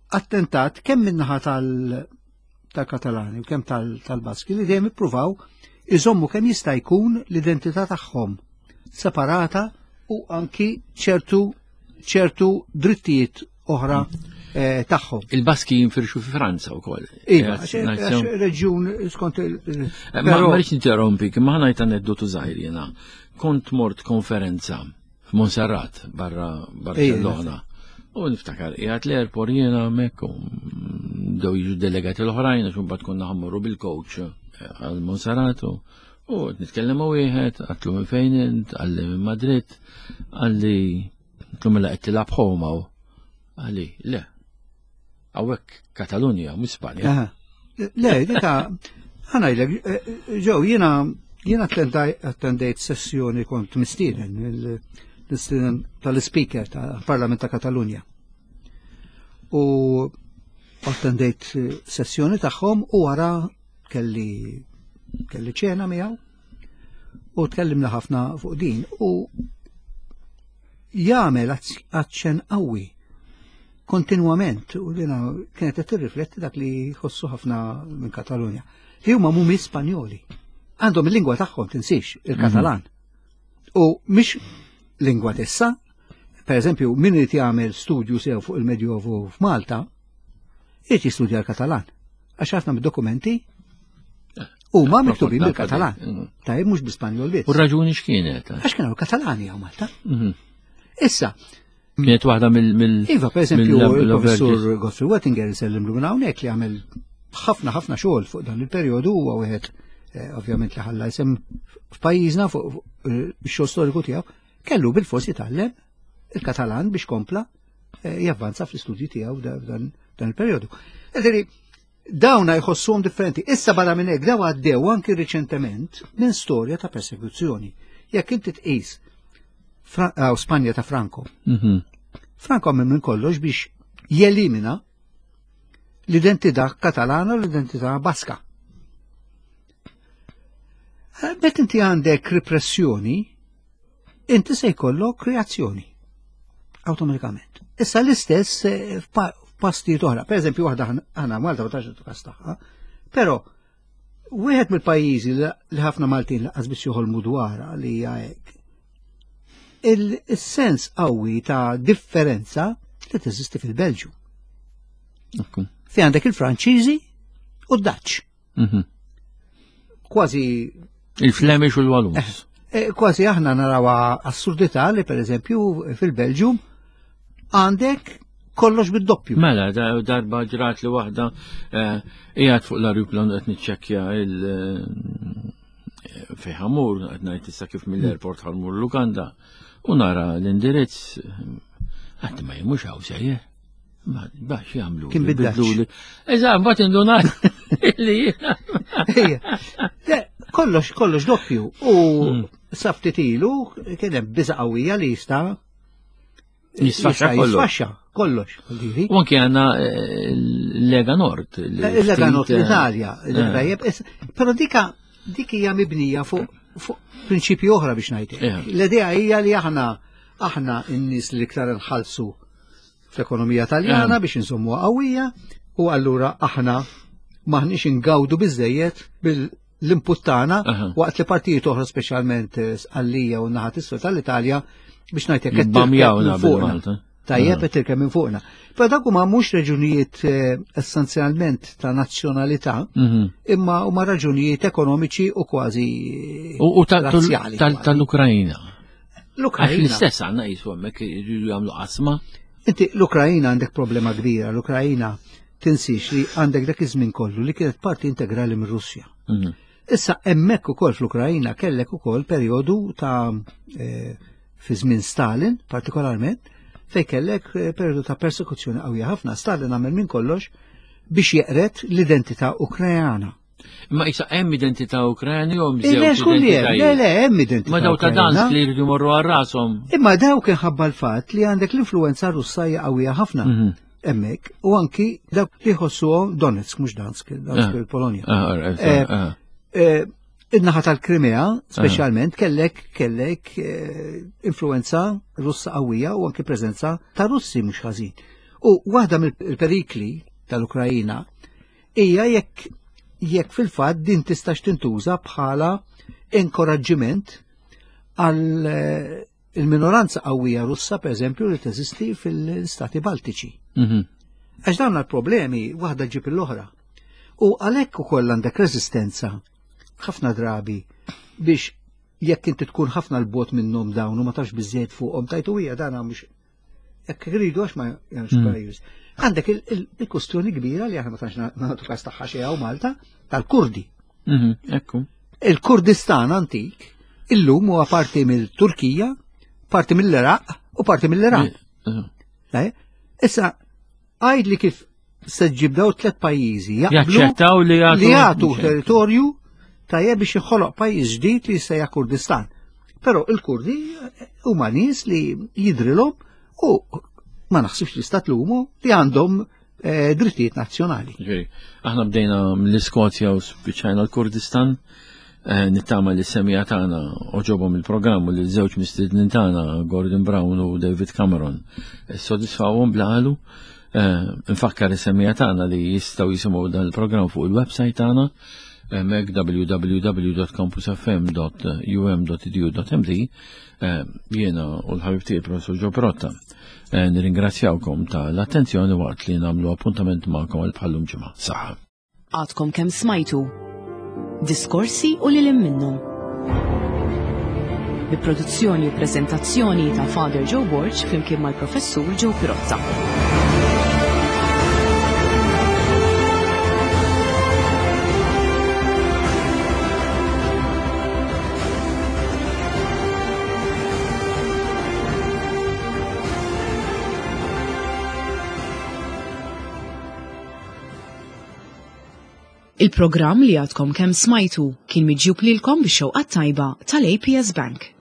attentat kemm min-naħa tal-Katalani u kemm tal-Baski li dejjem ippruvaw iżommu kemm jista' jkun l-identità tagħhom separata u anki ċertu ċertu drittijiet oħra tagħhom. Il-Baski jinfirxu fi Franza wkoll. Iva, reġjun skont il- Ma rridx interrompi, ma ngħid aneddotu żgħir jiena. Kont mort konferenza f'Monserrat barra Barcellona. U niftakar, jgħat l-airport jiena hemmhekk dew jiġu delegati l-oħrajn għax imbagħad konna ħammorru bil-coach għal Monserrat u nitkellem ma' wieħed, għatlu minn fejn int, għalli minn Madrid, għalli tlu mela qed tilab ħoma għalli, le. Għawek Katalunja, mhux Spanja. Le, dika, ħanajlek, ġew, jiena jiena attendejt sessjoni kont mistieden tal-speaker tal-Parlament ta' Katalunja. U attendejt sessjoni tagħhom u wara kelli kelli ċena miegħu u tkellimna ħafna fuq din u jagħmel aċċen qawwi kontinwament u lina kienet qed tirrifletti dak li jħossu ħafna minn Katalunja. Li huma mhumiex Spanjoli. Għandhom il-lingwa tagħhom tinsix il-Katalan. U mhix lingwa tissa, pereżempju min irid jagħmel studju sew fuq il-Medjovu f'Malta, irid jistudja l-Katalan. Għax ħafna mid-dokumenti huma miktubin bil-Katalan. Tajjeb mhux bl-Ispanjol biss. U raġuni x'kienet? Għax kienu Katalani hawn Malta. Issa, kienet waħda mill- Iva, per esempio, il-professur Godfrey Wettinger sellimlu minn hawnhekk li għamel ħafna ħafna xogħol fuq dan il-perjodu huwa wieħed ovvjament li ħalla jsem f'pajjiżna fuq ix-xogħol storiku tiegħu kellu bil-fors jitgħallem il-Katalan biex kompla javvanza fl-istudji tiegħu dan il-perjodu. Qegħdin dawna jħossuhom differenti. Issa barra minn hekk daw għaddew anki riċentement minn storja ta' persekuzzjoni. Jekk inti tqis Spanja ta' Franco. Franco għamil minn kollox biex jelimina l-identità katalana u l-identità baska. Bet inti għandek repressjoni, inti se jkollok kreazzjoni. Automatikament. Issa l-istess f'pastijiet oħra. Per eżempju, waħda ħana Malta ma tax tukastaħħa, però wieħed mill-pajjiżi li ħafna Maltin laqqas biex joħolmu dwarha li hija hekk. Il-sens qawwi ta' differenza li teżisti fil-Belġju. Fi għandek il-Franċiżi u d-Daċ. Kważi il-Flemish u l-Walus. Kważi aħna narawa assurdità li pereżempju fil-Belġju għandek kollox bid-doppju. Mela, darba ġrat li waħda qiegħed fuq l-arjuplan qed niċċekkja il fejn ħamur qed ngħid issa kif mill-airport ħarmur Luganda. U nara l-indirizz, għaddi ma jemux għaw sejjer. Ma bax jgħamlu. Kien biddaċ. Eża, bat indunat li kollox, kollox doppju. U saftitilu kienem biza qawwija li jista jisfaxxa kollox. kollox. U anki għanna Lega Nord. Lega Nord l-Italja. Pero dika dik hija mibnija fuq prinċipju oħra biex ngħidlek. L-idea hija li aħna aħna n-nies li iktar nħallsu fl-ekonomija Taljana biex insommuha qawwija u allura aħna maħniex ingawdu biżejjed bil-input tagħna waqt li partijiet oħra speċjalment Għallija u naħat isfel tal-Italja biex ngħidlek qed minn fuqna. Tajjeb qed tirkeb minn fuqna. Però dak huma mhux raġunijiet essenzjalment ta' nazzjonalità, imma huma raġunijiet ekonomiċi u kważi razzjali. Tal-Ukrajina. L-Ukrajina. L-istess għandna jisu hemmhekk jridu jagħmlu qasma. Inti l-Ukrajina għandek problema kbira. L-Ukrajina tinsix li għandek dak iż-żmien kollu li kienet parti integrali mir Russja. Issa hemmhekk ukoll fl-Ukrajina kellek ukoll perjodu ta' fi żmien Stalin partikolarment fej kellek periodu ta' persekuzzjoni qawwija ħafna. Stalin għamel minn kollox biex jeqret l-identità Ukrajana. Ma issa hemm identità Ukrajani u mżewġ identitajiet. Le, le, hemm identità. Ma daw ta' Dansk li jridu morru għal rashom. Imma dawk inħabba l-fatt li għandek l-influenza Russa hija qawwija ħafna. Hemmhekk u anki dawk li jħossuhom Donetsk mhux Dansk, Dansk il-Polonja. Id-naħa tal-Krimea, speċjalment, kellek kellek influenza Russa qawwija u anki preżenza ta' Russi mhux ħażin. U waħda mill-perikli tal-Ukrajina hija jekk jekk fil-fatt din tistax tintuża bħala inkoraġġiment għal il-minoranza qawwija Russa pereżempju li teżisti fil-Stati Baltiċi. Għax dawn l-problemi waħda ġib l-oħra. U għalhekk ukoll għandek reżistenza ħafna drabi biex jekk inti tkun ħafna l-bot minnhom dawn u ma tafx biżżejjed fuqhom tajtu hija dan mhux jekk iridu għax ma jagħmlux pajjiż. Għandek il-kustjoni kbira li aħna ma tantx nagħtu każ tagħha xejn Malta tal-Kurdi. Ekku. Il-Kurdistan antik illum huwa parti mill-Turkija, parti mill-Iraq u parti mill-Iran. Issa għajd li kif se ġib daw tliet pajjiżi jaċċettaw li jagħtu territorju tajjeb biex jħoloq pajjiż ġdid li jissejja Kurdistan. Però il-Kurdi huma nies li jidrilhom u ma naħsibx li stat l-umu li għandhom drittijiet nazzjonali. Aħna bdejna mill-Iskozja u spiċċajna l-Kurdistan, nittama li semija tagħna oġobhom il-programm u li żewġ mistiednin tagħna Gordon Brown u David Cameron sodisfawhom blaqalu. Nfakkar is-semija tagħna li jistgħu jisimgħu dan il-programm fuq il-website tagħna mek w w w dot campus f m dot u m dot e d u dot m d. Jiena u l-ħabib tiegħi Professur Joe Perotta nirringrazzjawkom tal-attenzjoni waqt li nagħmlu appuntament magħkom għal bħallum ġimgħa. Saħħa. Għadkom kemm smajtu diskorsi u lil minnhom. Bi produzzjoni u preżentazzjoni ta' Father Joe Borch flimkien mal-Professur Joe Perotta. Il-programm li għadkom kemm smajtu kien miġjub lilkom bix-xewqa tajba tal-A P S Bank.